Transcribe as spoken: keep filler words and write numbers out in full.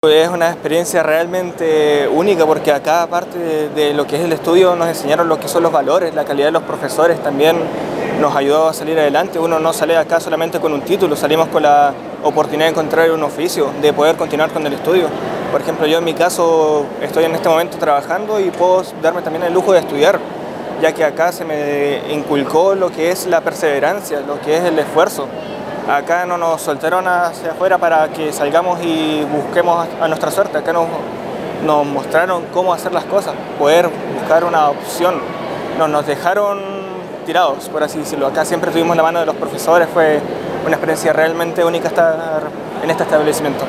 Es una experiencia realmente única porque acá, aparte de, de lo que es el estudio, nos enseñaron lo que son los valores, la calidad de los profesores también nos ayudó a salir adelante. Uno no sale acá solamente con un título, salimos con la oportunidad de encontrar un oficio, de poder continuar con el estudio. Por ejemplo, yo en mi caso estoy en este momento trabajando y puedo darme también el lujo de estudiar, ya que acá se me inculcó lo que es la perseverancia, lo que es el esfuerzo. Acá no nos soltaron hacia afuera para que salgamos y busquemos a nuestra suerte. Acá nos, nos mostraron cómo hacer las cosas, poder buscar una opción. No nos dejaron tirados, por así decirlo. Acá siempre tuvimos la mano de los profesores, fue una experiencia realmente única estar en este establecimiento.